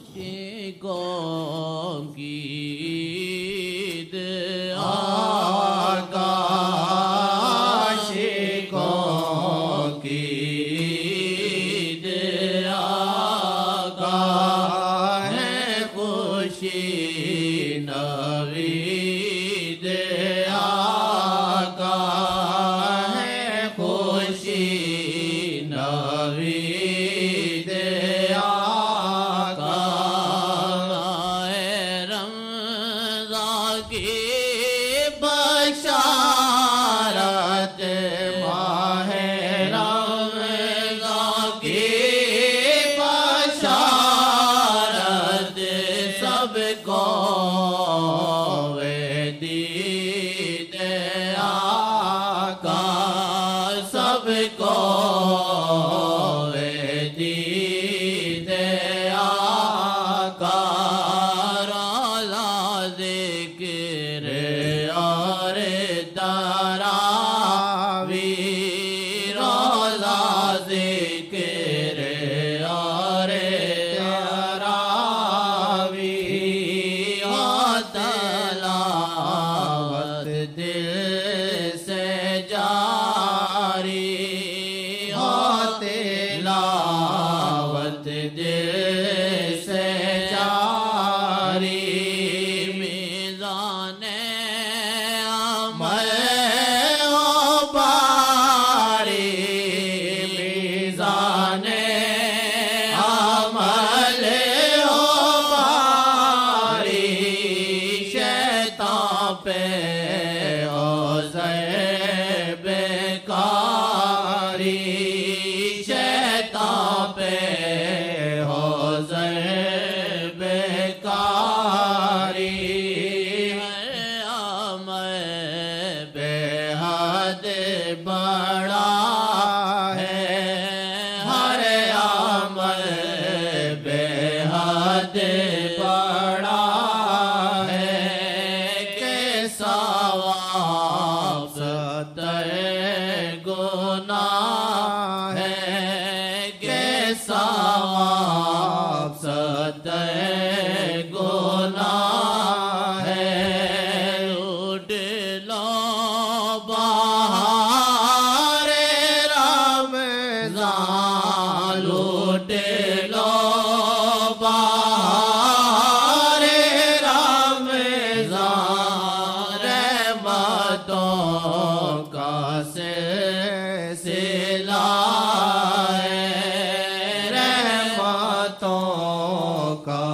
आशिकों की ईद आका आशिकों की ईद आका है खुशी नवीद आका है खुशी नवीद आका रमज़ान की बशारत माहे रमज़ान की बशारत सबको वे दीद आका सबको वे दीद आका रोज़ा ज़िक्र और तरावी रोज़ा ज़िक्र और तरावी तलावत दिल से जारी हो तिलावत दिल से जारी मीज़ाने मैं ओ बारी मीज़ाने अमल ओ बारी शैतान पे हो ज़े बेकारी शैतान पे हो ज़े बेकारी बेहद बड़ा है हर अमल बेहद बड़ा है के सवाब सत्तर गुनाह है के सवाब सत्तर गुनाह है लूट लो बहार रमज़ान लूट लो बहार रमज़ान रहमतों का सिलसिला है रहमतों का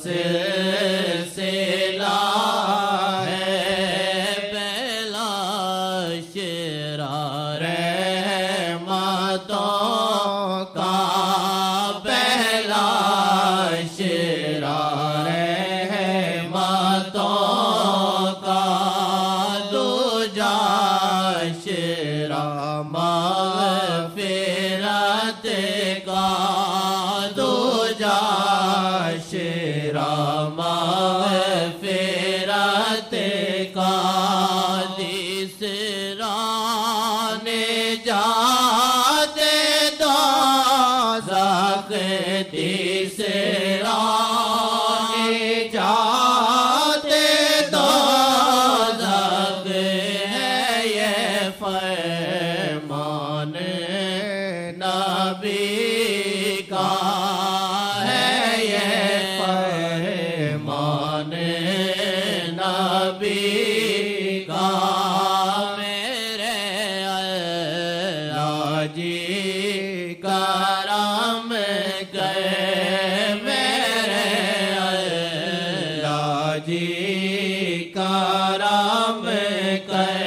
सिलसिला है पहला शेरा रहमतों का पहला शेरा रहमतों का दूजा शेरा मग़फ़िरत का दूजा शेरा मग़फ़िरत का तीसरा निजात दोज़ख तीसरा निजात दोज़ख है ये फरमान नबी का है ये फरमान नबी का मेरे अल्लाह जी करम कर मेरे अल्लाह जी करम कर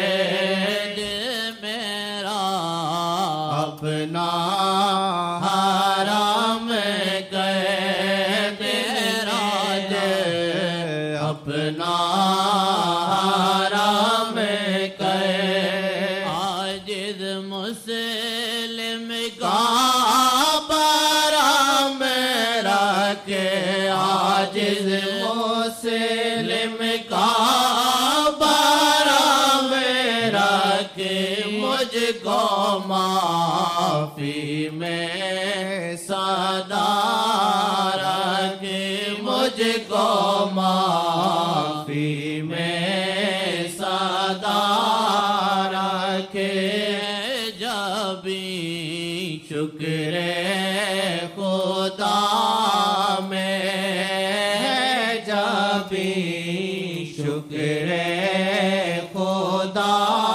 मेरा अपना हराम कर मेरा दिल अपना हराम कर आजिज़ मुस्लिम का बराम रखे आजिज़ मुस्लिम का बराम रखे मुझको माफी में सदा रखे मुझको माफी में सदा रखे। जब शुक्र खुदा में, जब शुक्र खुदा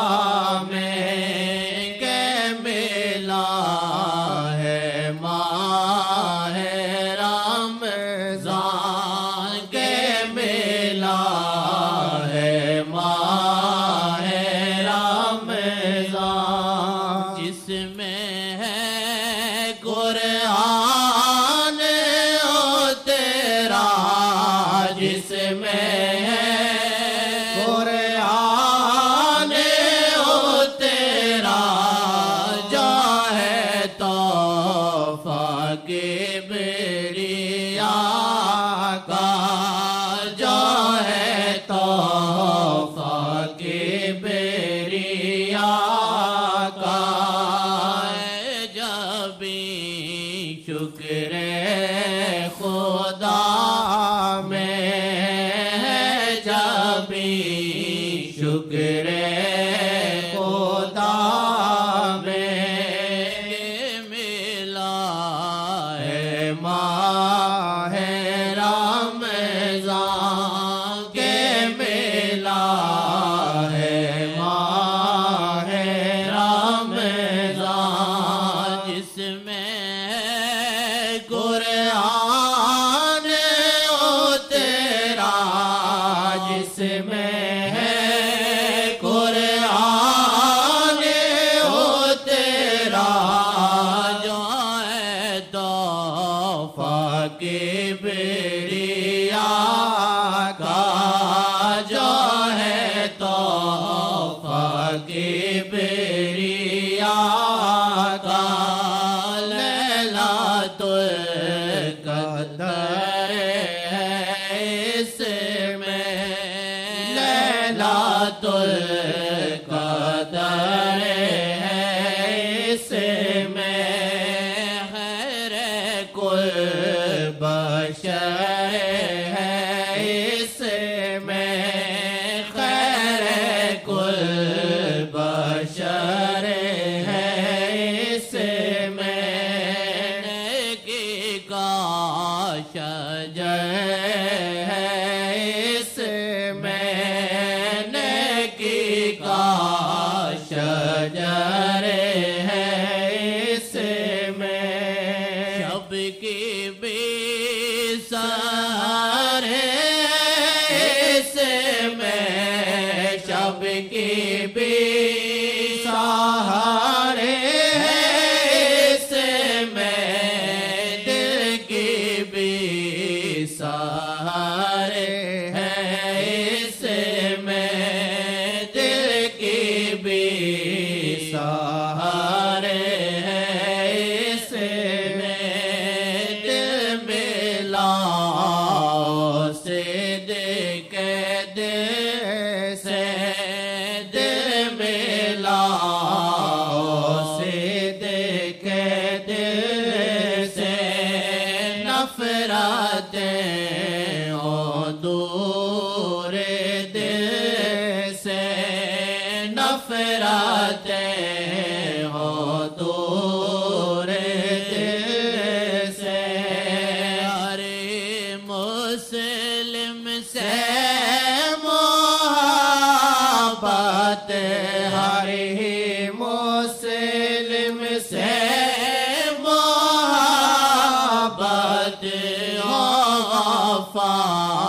में के मिला है माह रमज़ान, के मिला है माह रमज़ान, जिसमें है कुरान ओ तेरा, जिसमें है कुरान ओ तेरा, जो है तोहफा किबरिया का, जो है तोहफा किबरिया का। जब शुक्र खुदा में, जब शुक्र खुदा में मिला है माह रमज़ान, के मिला है माह रमज़ान, जिसमें कुरान ओ तेरा, जिसमें है कुरान ओ तेरा, जो है तोहफा किबरिया का, जो है तोहफा किबरिया का। लैलातुल क़द्र है इसमें, लैलातुल क़द्र है इसमें, खैर कुल बशर है इसमें, खैर कुल बशर है इसमें। नेकी का शजर है इसमें, नेकी का शजर है इसमें। शब की बेसहार इसमें, शब की बेसहार इसमें, दिल की बेसहार है इसमें, दिल की बेसहार है इसमें। दिल मिला से दिल से, दिल मिला से दिल से, नफरतें ओ दूर दिल से, नफरतें हो दूर दिल से। अरे मुस्लिम से मोहब्बत हर ही मुस्लिम से मोहब्बत हो, गफार